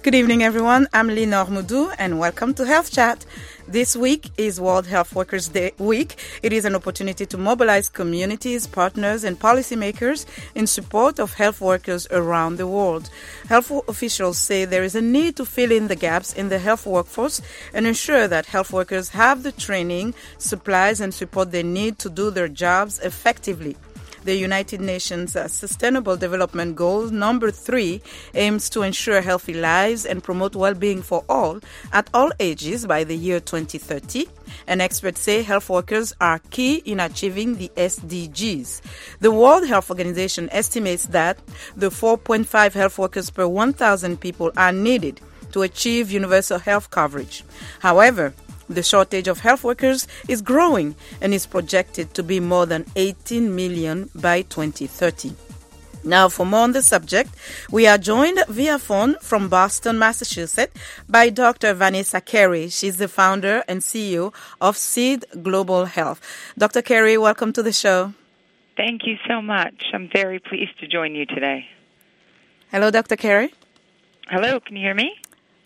Good evening, everyone. I'm Lenore Moudou, and welcome to Health Chat. This week is World Health Workers Day week. It is an opportunity to mobilize communities, partners, and policymakers in support of health workers around the world. Health officials say there is a need to fill in the gaps in the health workforce and ensure that health workers have the training, supplies, and support they need to do their jobs effectively. The United Nations Sustainable Development Goal number 3 aims to ensure healthy lives and promote well-being for all at all ages by the year 2030. And experts say health workers are key in achieving the SDGs. The World Health Organization estimates that the 4.5 health workers per 1,000 people are needed to achieve universal health coverage. However, the shortage of health workers is growing and is projected to be more than 18 million by 2030. Now, for more on the subject, we are joined via phone from Boston, Massachusetts, by Dr. Vanessa Carey. She's the founder and CEO of Seed Global Health. Dr. Carey, welcome to the show. Thank you so much. I'm very pleased to join you today. Hello, Dr. Carey. Hello, can you hear me?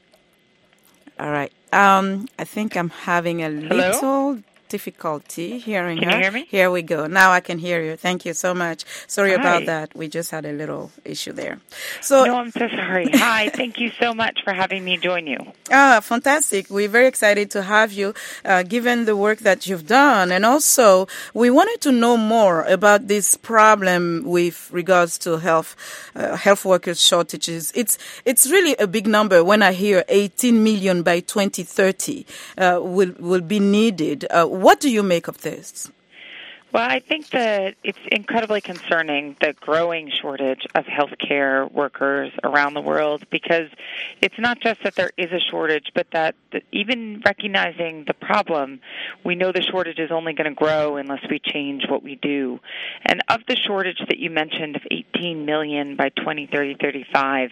All right. I think I'm having a Hello? little difficulty hearing her. Can you hear me? Here we go. Now I can hear you. Thank you so much. Sorry Hi. about that. We just had a little issue there. So, No, I'm so sorry. Hi, thank you so much for having me join you. Fantastic. We're very excited to have you, given the work that you've done. And also, we wanted to know more about this problem with regards to health workers shortages. It's really a big number when I hear 18 million by 2030 will be needed. What do you make of this? Well, I think that it's incredibly concerning, the growing shortage of healthcare workers around the world, because it's not just that there is a shortage, but that even recognizing the problem, we know the shortage is only going to grow unless we change what we do. And of the shortage that you mentioned of 18 million by 2030-35,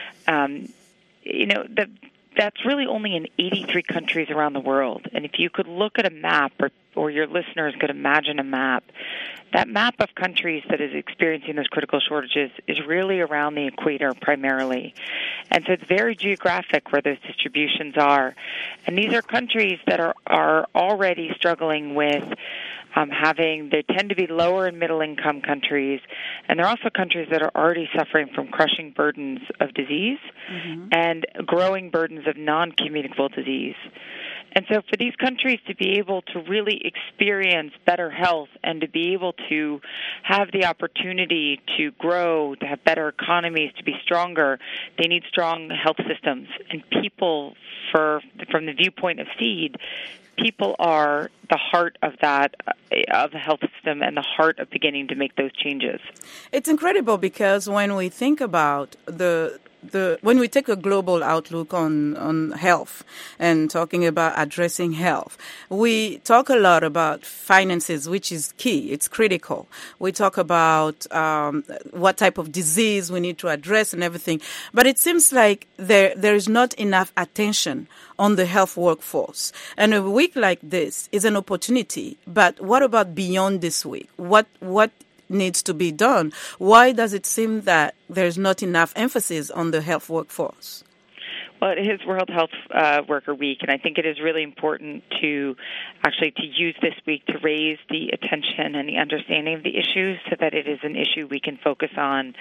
that's really only in 83 countries around the world. And if you could look at a map, or your listeners could imagine a map, that map of countries that is experiencing those critical shortages is really around the equator primarily. And so it's very geographic where those distributions are. And these are countries that are already struggling with they tend to be lower and middle income countries, and they're also countries that are already suffering from crushing burdens of disease and growing burdens of non-communicable disease. And so for these countries to be able to really experience better health and to be able to have the opportunity to grow, to have better economies, to be stronger, they need strong health systems. And people, from the viewpoint of Seed, people are the heart of that, of the health system, and the heart of beginning to make those changes. It's incredible because when we think about when we take a global outlook on health and talking about addressing health, we talk a lot about finances, which is key. It's critical. We talk about what type of disease we need to address and everything. But it seems like there is not enough attention on the health workforce. And a week like this is an opportunity. But what about beyond this week? What needs to be done? Why does it seem that there's not enough emphasis on the health workforce? Well, it is World Health Worker Week, and I think it is really important to use this week to raise the attention and the understanding of the issues so that it is an issue we can focus on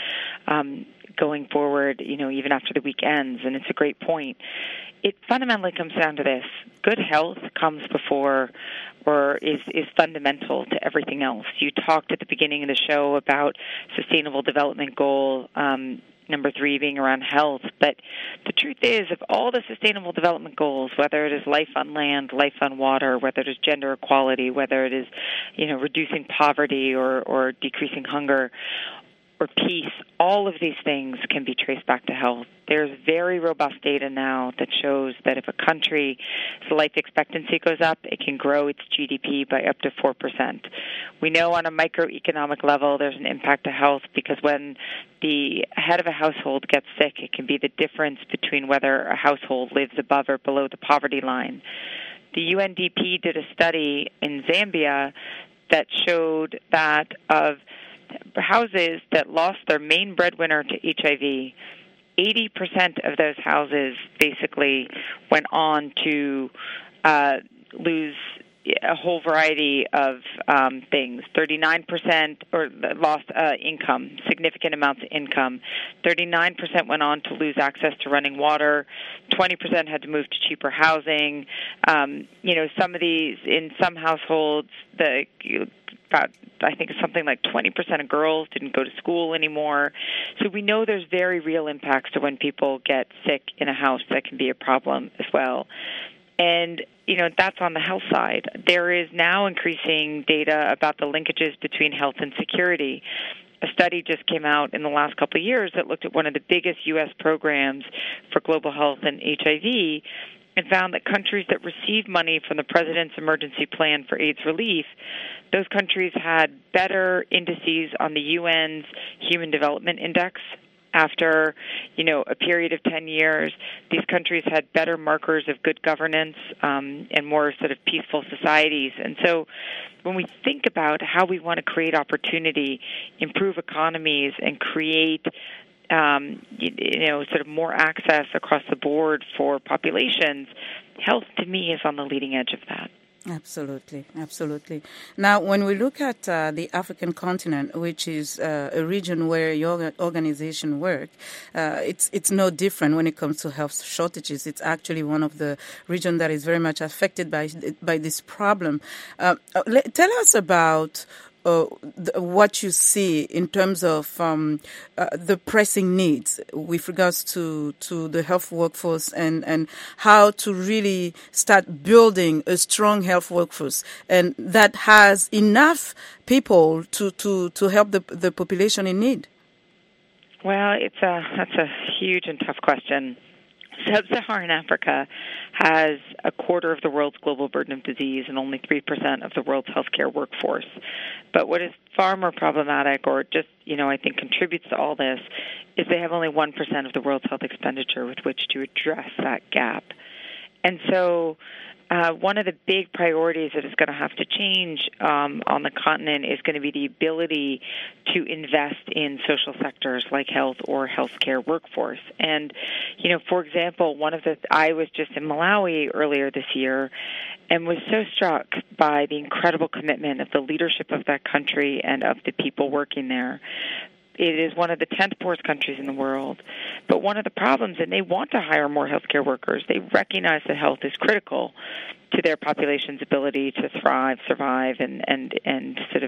going forward, even after the week ends. And it's a great point. It fundamentally comes down to this. Good health comes before or is fundamental to everything else. You talked at the beginning of the show about Sustainable Development Goal number 3 being around health. But the truth is, of all the Sustainable Development Goals, whether it is life on land, life on water, whether it is gender equality, whether it is, reducing poverty or decreasing hunger or peace, all of these things can be traced back to health. There's very robust data now that shows that if a country's life expectancy goes up, it can grow its GDP by up to 4%. We know on a microeconomic level there's an impact to health because when the head of a household gets sick, it can be the difference between whether a household lives above or below the poverty line. The UNDP did a study in Zambia that showed that of houses that lost their main breadwinner to HIV, 80% of those houses basically went on to lose a whole variety of things. 39% or lost income, significant amounts of income. 39% went on to lose access to running water. 20% had to move to cheaper housing. Some of these, in some households, I think it's something like 20% of girls didn't go to school anymore. So we know there's very real impacts to when people get sick in a house that can be a problem as well. And, that's on the health side. There is now increasing data about the linkages between health and security. A study just came out in the last couple of years that looked at one of the biggest U.S. programs for global health and HIV and found that countries that received money from the President's Emergency Plan for AIDS Relief, those countries had better indices on the UN's Human Development Index. After, a period of 10 years, these countries had better markers of good governance and more sort of peaceful societies. And so when we think about how we want to create opportunity, improve economies, and create sort of more access across the board for populations, health to me is on the leading edge of that. Absolutely, absolutely. Now, when we look at the African continent, which is a region where your organization work, it's no different when it comes to health shortages. It's actually one of the regions that is very much affected by this problem. Tell us about what you see in terms of the pressing needs with regards to the health workforce and how to really start building a strong health workforce and that has enough people to help the population in need. Well, that's a huge and tough question. Sub-Saharan Africa has a quarter of the world's global burden of disease and only 3% of the world's healthcare workforce. But what is far more problematic, or just, I think contributes to all this, is they have only 1% of the world's health expenditure with which to address that gap. And so one of the big priorities that is going to have to change on the continent is going to be the ability to invest in social sectors like health or healthcare workforce. And, for example, I was just in Malawi earlier this year and was so struck by the incredible commitment of the leadership of that country and of the people working there. It is one of the 10th poorest countries in the world. But one of the problems, and they want to hire more healthcare workers, they recognize that health is critical to their population's ability to thrive, survive, and sort of,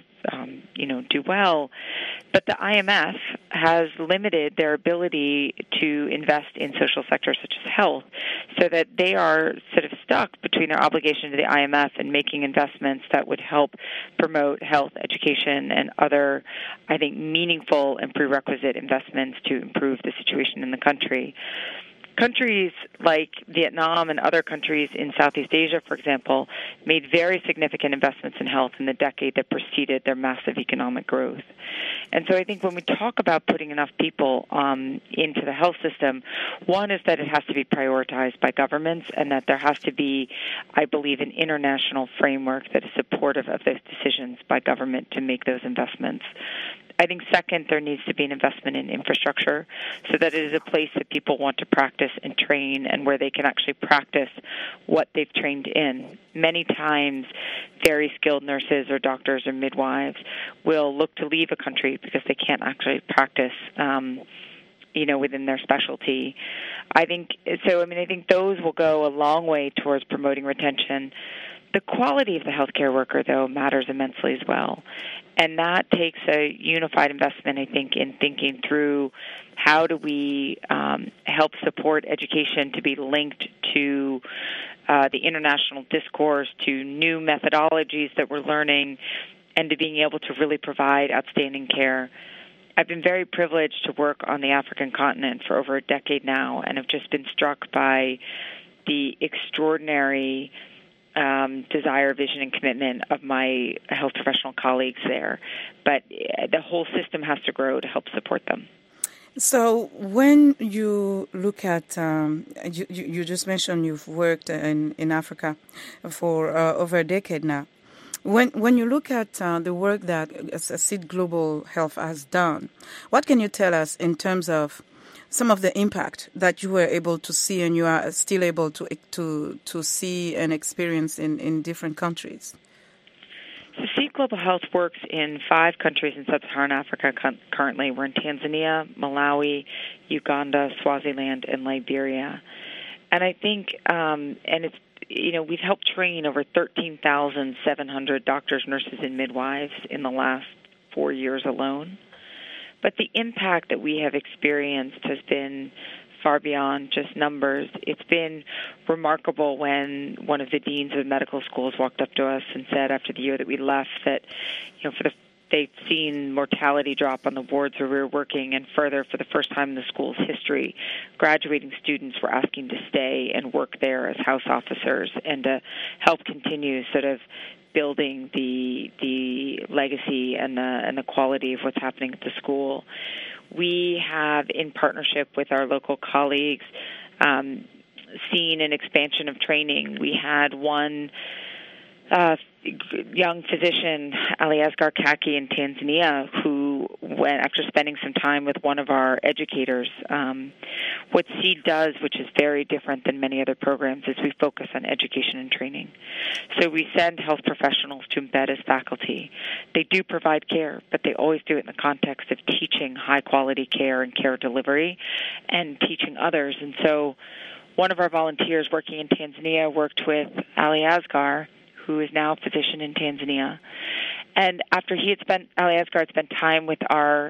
do well. But the IMF has limited their ability to invest in social sectors such as health, so that they are sort of stuck between their obligation to the IMF and making investments that would help promote health, education, and other, I think, meaningful and prerequisite investments to improve the situation in the country. Countries like Vietnam and other countries in Southeast Asia, for example, made very significant investments in health in the decade that preceded their massive economic growth. And so I think when we talk about putting enough people into the health system, one is that it has to be prioritized by governments and that there has to be, I believe, an international framework that is supportive of those decisions by government to make those investments. I think, second, there needs to be an investment in infrastructure so that it is a place that people want to practice and train and where they can actually practice what they've trained in. Many times, very skilled nurses or doctors or midwives will look to leave a country because they can't actually practice within their specialty. I think those will go a long way towards promoting retention. The quality of the healthcare worker, though, matters immensely as well. And that takes a unified investment, I think, in thinking through how do we help support education to be linked to the international discourse, to new methodologies that we're learning, and to being able to really provide outstanding care. I've been very privileged to work on the African continent for over a decade now, and have just been struck by the extraordinary desire, vision, and commitment of my health professional colleagues there. But the whole system has to grow to help support them. So when you look at, you just mentioned you've worked in Africa for over a decade now. When you look at the work that Seed Global Health has done, what can you tell us in terms of some of the impact that you were able to see and you are still able to see and experience in different countries? So Seed Global Health works in 5 countries in sub-Saharan Africa currently. We're in Tanzania, Malawi, Uganda, Swaziland, and Liberia. And I think, we've helped train over 13,700 doctors, nurses, and midwives in the last 4 years alone. But the impact that we have experienced has been far beyond just numbers. It's been remarkable when one of the deans of medical schools walked up to us and said after the year that we left that, they'd seen mortality drop on the wards where we were working, and further, for the first time in the school's history, graduating students were asking to stay and work there as house officers and to help continue sort of building the legacy and the quality of what's happening at the school. We have, in partnership with our local colleagues, seen an expansion of training. We had one young physician, Ali Asghar Kaki in Tanzania, who went after spending some time with one of our educators. What SEED does, which is very different than many other programs, is we focus on education and training. So we send health professionals to embed as faculty. They do provide care, but they always do it in the context of teaching high-quality care and care delivery and teaching others. And so one of our volunteers working in Tanzania worked with Ali Asghar, who is now a physician in Tanzania. And after Ali Asghar had spent time with our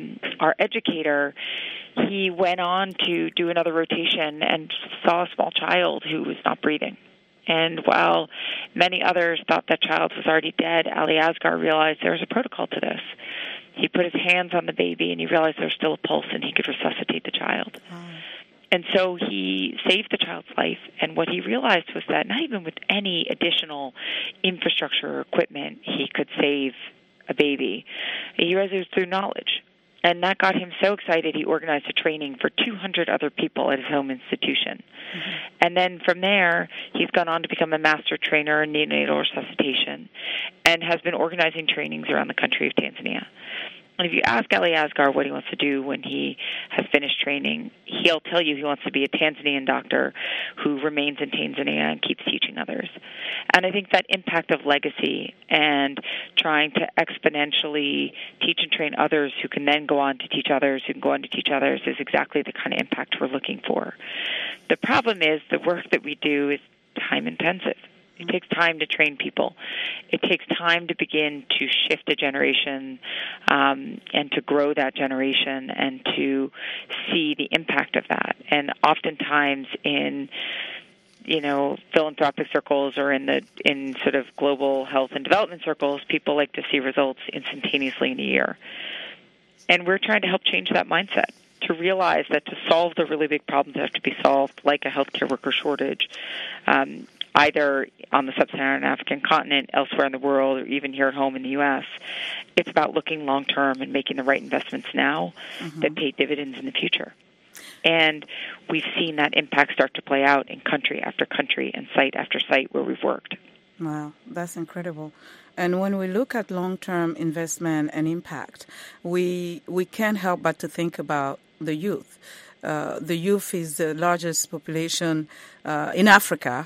educator, he went on to do another rotation and saw a small child who was not breathing. And while many others thought that child was already dead, Ali Asghar realized there was a protocol to this. He put his hands on the baby, and he realized there was still a pulse, and he could resuscitate the child. And so he saved the child's life, and what he realized was that not even with any additional infrastructure or equipment he could save a baby. He realized it was through knowledge. And that got him so excited he organized a training for 200 other people at his home institution. Mm-hmm. And then from there, he's gone on to become a master trainer in neonatal resuscitation and has been organizing trainings around the country of Tanzania. And if you ask Ali Asghar what he wants to do when he has finished training, he'll tell you he wants to be a Tanzanian doctor who remains in Tanzania and keeps teaching others. And I think that impact of legacy and trying to exponentially teach and train others who can then go on to teach others, who can go on to teach others, is exactly the kind of impact we're looking for. The problem is the work that we do is time-intensive. It takes time to train people. It takes time to begin to shift a generation and to grow that generation and to see the impact of that. And oftentimes in philanthropic circles or in sort of global health and development circles, people like to see results instantaneously in a year. And we're trying to help change that mindset, to realize that to solve the really big problems that have to be solved, like a healthcare worker shortage, either on the sub-Saharan African continent, elsewhere in the world, or even here at home in the U.S., it's about looking long-term and making the right investments now that pay dividends in the future. And we've seen that impact start to play out in country after country and site after site where we've worked. Wow, that's incredible. And when we look at long-term investment and impact, we can't help but to think about the youth. The youth is the largest population in Africa,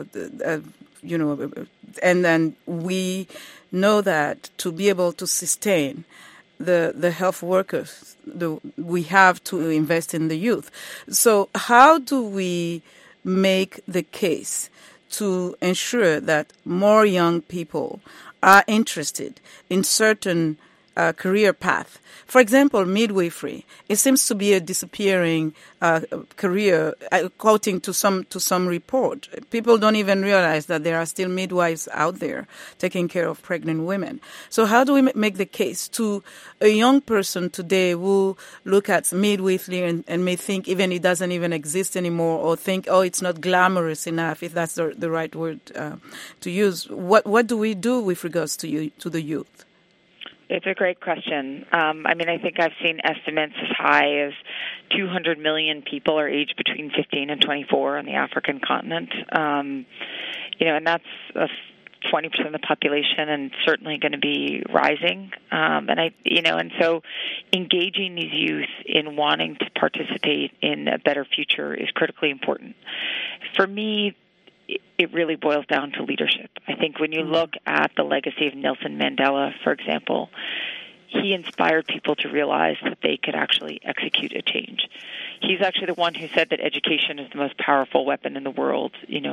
and then we know that to be able to sustain the health workers, we have to invest in the youth. So how do we make the case to ensure that more young people are interested in certain career path? For example, midwifery. It seems to be a disappearing career. Quoting to some report, people don't even realize that there are still midwives out there taking care of pregnant women. So how do we make the case to a young person today who look at midwifery and may think even it doesn't even exist anymore, or think, oh, it's not glamorous enough, if that's the right word to use? What do we do with regards to the youth? It's a great question. I think I've seen estimates as high as 200 million people are aged between 15 and 24 on the African continent. And that's a 20% of the population and certainly going to be rising. And so engaging these youth in wanting to participate in a better future is critically important. For me, it really boils down to leadership. I think when you look at the legacy of Nelson Mandela, for example, he inspired people to realize that they could actually execute a change. He's actually the one who said that education is the most powerful weapon in the world,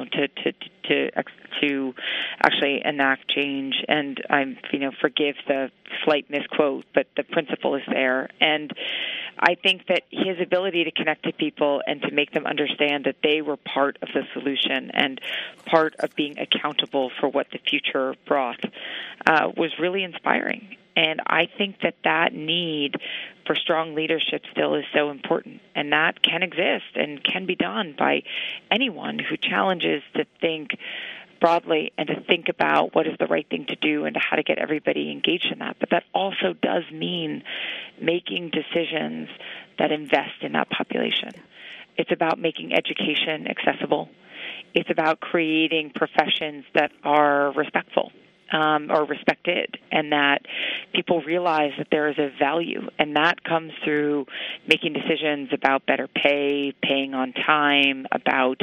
to actually enact change. And forgive the slight misquote, but the principle is there. And I think that his ability to connect to people and to make them understand that they were part of the solution and part of being accountable for what the future brought was really inspiring. And I think that need for strong leadership still is so important, and that can exist and can be done by anyone who challenges to think broadly and to think about what is the right thing to do and how to get everybody engaged in that. But that also does mean making decisions that invest in that population. It's about making education accessible. It's about creating professions that are respectful. Or respected, and that people realize that there is a value, and that comes through making decisions about better pay, paying on time, about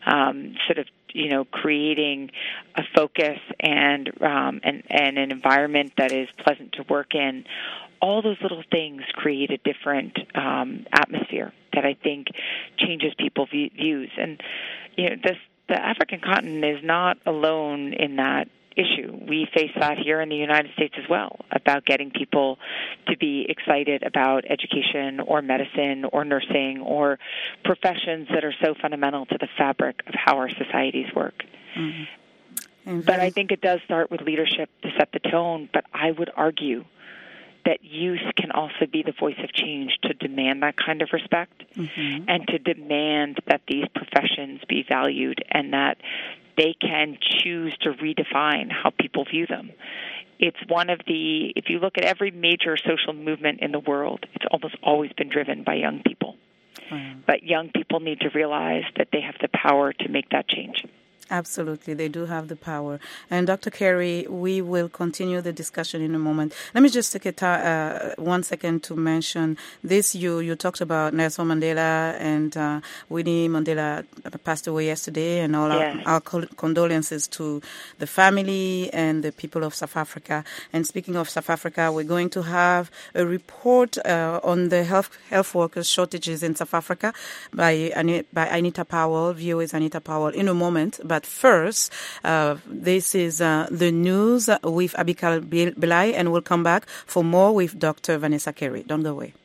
creating a focus and an environment that is pleasant to work in. All those little things create a different atmosphere that I think changes people's views. And the African continent is not alone in that issue. We face that here in the United States as well, about getting people to be excited about education or medicine or nursing or professions that are so fundamental to the fabric of how our societies work. Mm-hmm. But I think it does start with leadership to set the tone, but I would argue that youth can also be the voice of change to demand that kind of respect and to demand that these professions be valued and that they can choose to redefine how people view them. It's if you look at every major social movement in the world, it's almost always been driven by young people. But young people need to realize that they have the power to make that change. Absolutely, they do have the power. And Dr. Carey, we will continue the discussion in a moment. Let me just take 1 second to mention this. You talked about Nelson Mandela and Winnie Mandela passed away yesterday, and all our condolences to the family and the people of South Africa. And speaking of South Africa, we're going to have a report on the health workers shortages in South Africa by Anita Powell, VOA's Anita Powell, in a moment. But first, this is the news with Abikal Belai, and we'll come back for more with Dr. Vanessa Carey. Don't go away.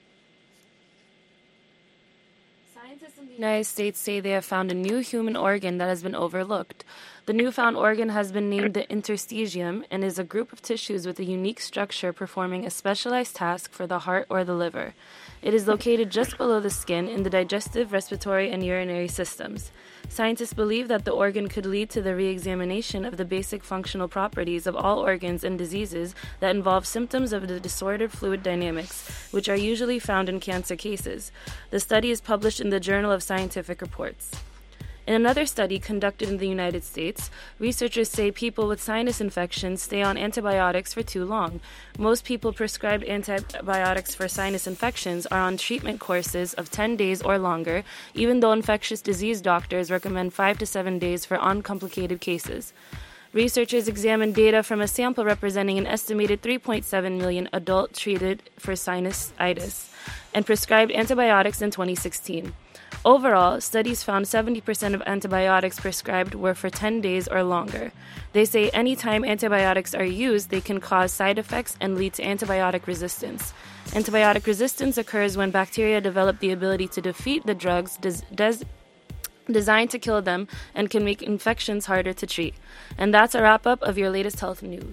Scientists in the United States say they have found a new human organ that has been overlooked. The newfound organ has been named the interstitium and is a group of tissues with a unique structure performing a specialized task for the heart or the liver. It is located just below the skin in the digestive, respiratory, and urinary systems. Scientists believe that the organ could lead to the re-examination of the basic functional properties of all organs and diseases that involve symptoms of the disordered fluid dynamics, which are usually found in cancer cases. The study is published in the Journal of Scientific Reports. In another study conducted in the United States, researchers say people with sinus infections stay on antibiotics for too long. Most people prescribed antibiotics for sinus infections are on treatment courses of 10 days or longer, even though infectious disease doctors recommend 5 to 7 days for uncomplicated cases. Researchers examined data from a sample representing an estimated 3.7 million adults treated for sinusitis and prescribed antibiotics in 2016. Overall, studies found 70% of antibiotics prescribed were for 10 days or longer. They say anytime antibiotics are used, they can cause side effects and lead to antibiotic resistance. Antibiotic resistance occurs when bacteria develop the ability to defeat the drugs designed to kill them and can make infections harder to treat. And that's a wrap-up of your latest health news.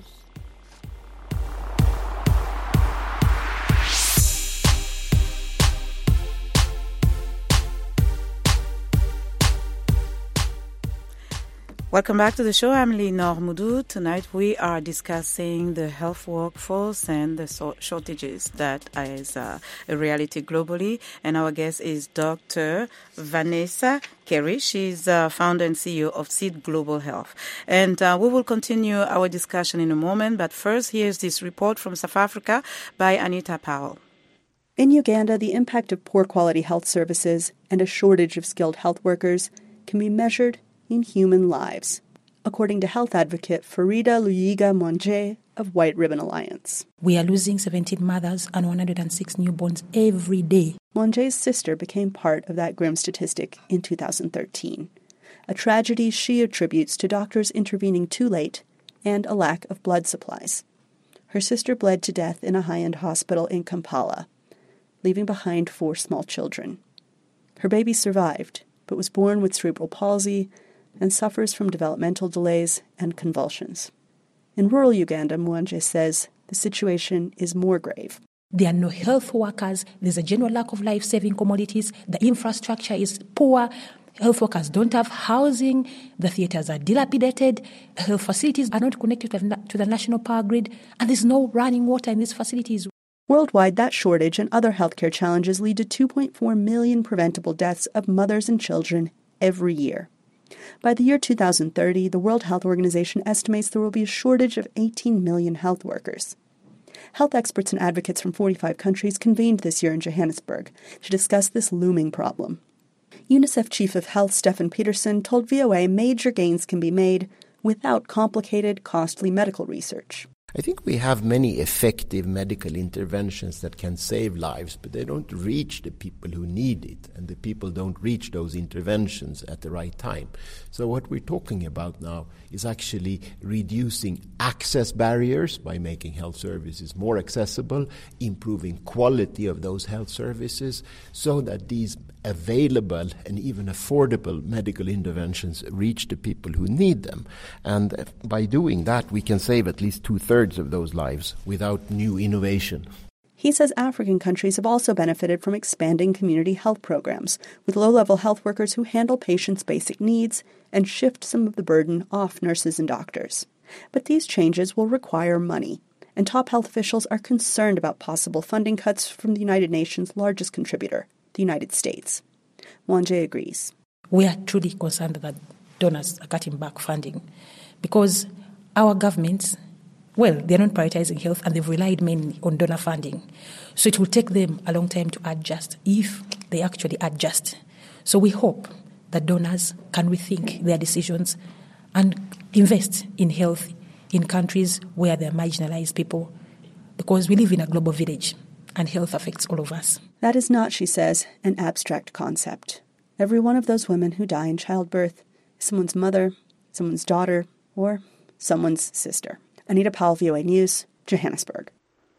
Welcome back to the show. I'm Linor Moudou. Tonight we are discussing the health workforce and the shortages that is a reality globally. And our guest is Dr. Vanessa Carey. She's founder and CEO of Seed Global Health. And we will continue our discussion in a moment. But first, here's this report from South Africa by Anita Powell. In Uganda, the impact of poor quality health services and a shortage of skilled health workers can be measured in human lives, according to health advocate Farida Luyiga Mwanje of White Ribbon Alliance. We are losing 17 mothers and 106 newborns every day. Mwanje's sister became part of that grim statistic in 2013, a tragedy she attributes to doctors intervening too late and a lack of blood supplies. Her sister bled to death in a high-end hospital in Kampala, leaving behind 4 small children. Her baby survived, but was born with cerebral palsy and suffers from developmental delays and convulsions. In rural Uganda, Mwanje says the situation is more grave. There are no health workers. There's a general lack of life-saving commodities. The infrastructure is poor. Health workers don't have housing. The theaters are dilapidated. Health facilities are not connected to the national power grid. And there's no running water in these facilities. Worldwide, that shortage and other healthcare challenges lead to 2.4 million preventable deaths of mothers and children every year. By the year 2030, the World Health Organization estimates there will be a shortage of 18 million health workers. Health experts and advocates from 45 countries convened this year in Johannesburg to discuss this looming problem. UNICEF Chief of Health Stefan Peterson told VOA major gains can be made without complicated, costly medical research. I think we have many effective medical interventions that can save lives, but they don't reach the people who need it, and the people don't reach those interventions at the right time. So what we're talking about now is actually reducing access barriers by making health services more accessible, improving quality of those health services so that these available and even affordable medical interventions reach the people who need them. And by doing that, we can save at least 2/3 of those lives without new innovation. He says African countries have also benefited from expanding community health programs with low-level health workers who handle patients' basic needs and shift some of the burden off nurses and doctors. But these changes will require money, and top health officials are concerned about possible funding cuts from the United Nations' largest contributor, the United States. Mwanje agrees. We are truly concerned that donors are cutting back funding because our governments, they're not prioritizing health and they've relied mainly on donor funding. So it will take them a long time to adjust, if they actually adjust. So we hope that donors can rethink their decisions and invest in health in countries where there are marginalized people, because we live in a global village and health affects all of us. That is not, she says, an abstract concept. Every one of those women who die in childbirth is someone's mother, someone's daughter, or someone's sister. Anita Powell, VOA News, Johannesburg.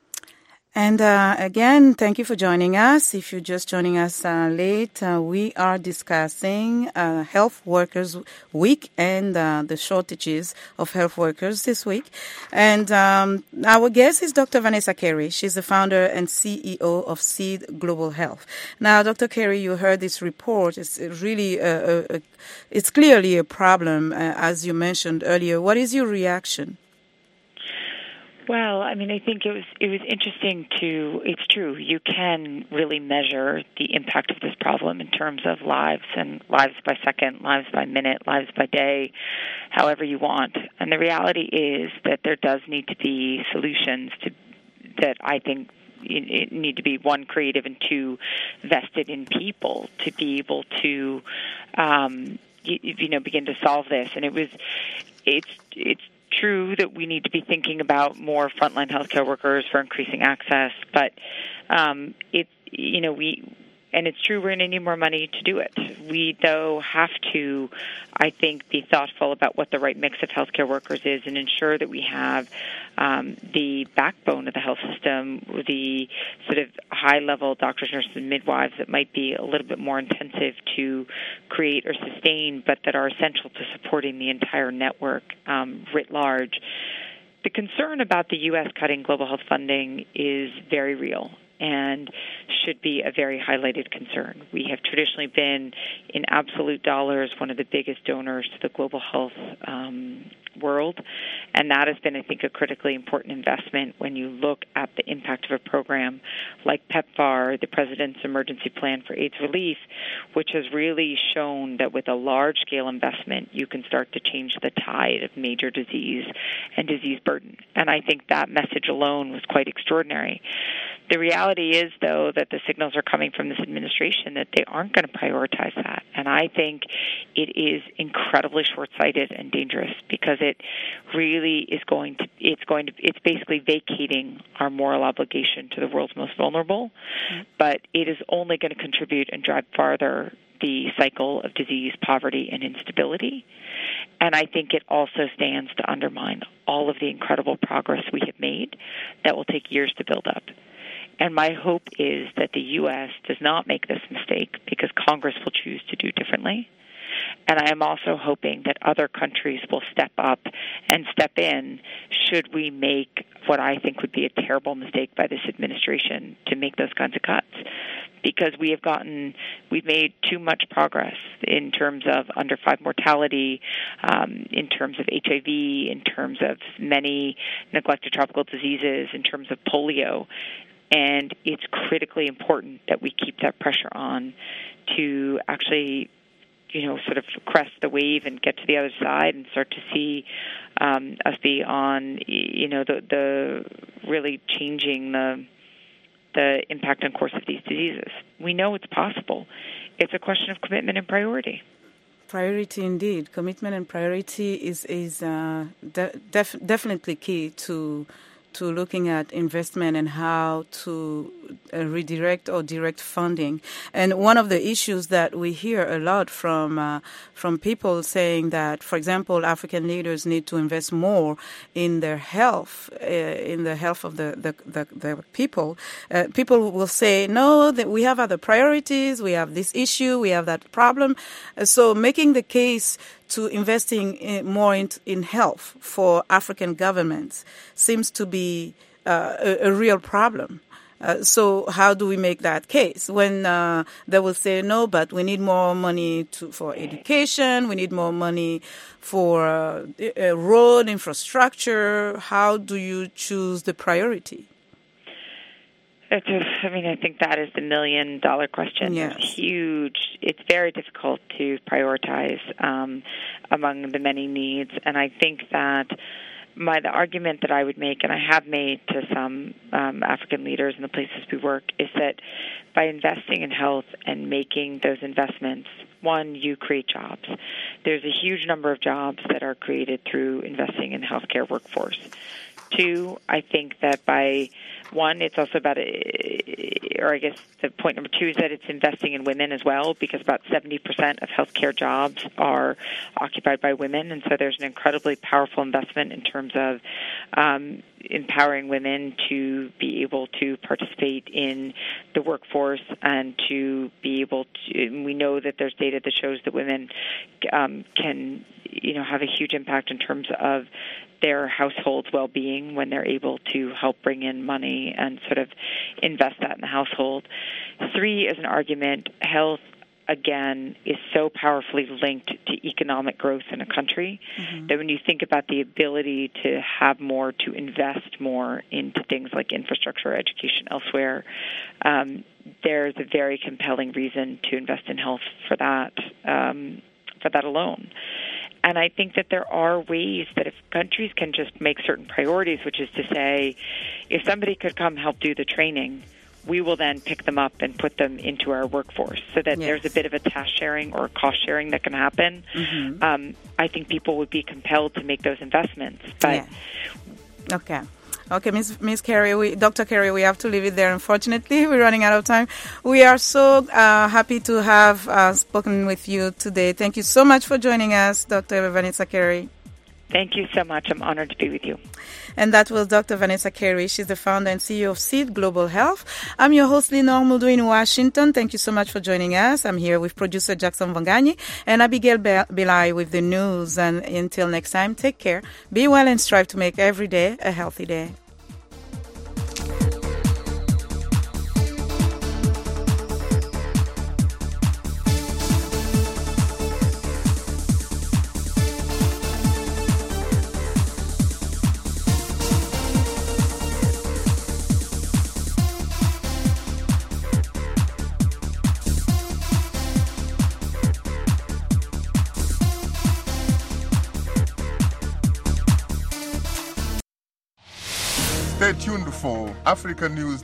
And again, thank you for joining us. If you're just joining us late, we are discussing Health Workers Week and the shortages of health workers this week. And our guest is Dr. Vanessa Carey. She's the founder and CEO of Seed Global Health. Now, Dr. Carey, you heard this report. It's really, it's clearly a problem, as you mentioned earlier. What is your reaction? Well, I mean, I think it was interesting it's true, you can really measure the impact of this problem in terms of lives, and lives by second, lives by minute, lives by day, however you want. And the reality is that there does need to be solutions that I think need to be, 1, creative, and 2, vested in people to be able to, begin to solve this. And it's true that we need to be thinking about more frontline healthcare workers for increasing access, but it's true we're going to need more money to do it. We, though, have to, I think, be thoughtful about what the right mix of healthcare workers is and ensure that we have the backbone of the health system, the sort of high-level doctors, nurses, and midwives that might be a little bit more intensive to create or sustain, but that are essential to supporting the entire network writ large. The concern about the U.S. cutting global health funding is very real. and should be a very highlighted concern. We have traditionally been, in absolute dollars, one of the biggest donors to the global health world, and that has been, I think, a critically important investment when you look at the impact of a program like PEPFAR, the President's Emergency Plan for AIDS Relief, which has really shown that with a large-scale investment, you can start to change the tide of major disease and disease burden. And I think that message alone was quite extraordinary. The reality is, though, that the signals are coming from this administration that they aren't going to prioritize that. And I think it is incredibly short-sighted and dangerous because it really is it's basically vacating our moral obligation to the world's most vulnerable, but it is only going to contribute and drive farther the cycle of disease, poverty, and instability. And I think it also stands to undermine all of the incredible progress we have made that will take years to build up. And my hope is that the U.S. does not make this mistake because Congress will choose to do differently. And I am also hoping that other countries will step up and step in should we make what I think would be a terrible mistake by this administration to make those kinds of cuts. Because we've made too much progress in terms of under 5 mortality, in terms of HIV, in terms of many neglected tropical diseases, in terms of polio. And it's critically important that we keep that pressure on to actually, sort of crest the wave and get to the other side and start to see us be on, the really changing the impact and course of these diseases. We know it's possible. It's a question of commitment and priority. Priority indeed. Commitment and priority is definitely key to looking at investment and how to redirect or direct funding. And one of the issues that we hear a lot from people saying that, for example, African leaders need to invest more in their health, in the health of the people. People will say, no, that we have other priorities, we have this issue, we have that problem. So making the case to investing more in health for African governments seems to be a real problem. So how do we make that case when they will say, no, but we need more money for education, we need more money for road infrastructure? How do you choose the priority? I think that is the $1 million question. Yes. It's huge. It's very difficult to prioritize among the many needs. And I think that the argument that I would make, and I have made to some African leaders in the places we work, is that by investing in health and making those investments, one, you create jobs. There's a huge number of jobs that are created through investing in the healthcare workforce. Two, I think that it's also about, or I guess the point number 2 is that it's investing in women as well, because about 70% of healthcare jobs are occupied by women, and so there's an incredibly powerful investment in terms of empowering women to be able to participate in the workforce and to be able to, we know that there's data that shows that women can, have a huge impact in terms of their household's well-being when they're able to help bring in money and sort of invest that in the household. 3 is an argument. Health, again, is so powerfully linked to economic growth in a country that when you think about the ability to have more, to invest more into things like infrastructure, education, elsewhere, there's a very compelling reason to invest in health for that alone. And I think that there are ways that if countries can just make certain priorities, which is to say, if somebody could come help do the training, we will then pick them up and put them into our workforce so that there's a bit of a task sharing or cost sharing that can happen. I think people would be compelled to make those investments. But Okay, Ms. Carey, Dr. Carey, we have to leave it there. Unfortunately, we're running out of time. We are so happy to have spoken with you today. Thank you so much for joining us, Dr. Vanessa Carey. Thank you so much. I'm honored to be with you. And that was Dr. Vanessa Carey. She's the founder and CEO of Seed Global Health. I'm your host, Lenore Mudu in Washington. Thank you so much for joining us. I'm here with producer Jackson Vangani and Abigail Belay with the news. And until next time, take care, be well, and strive to make every day a healthy day. Stay tuned for Africa News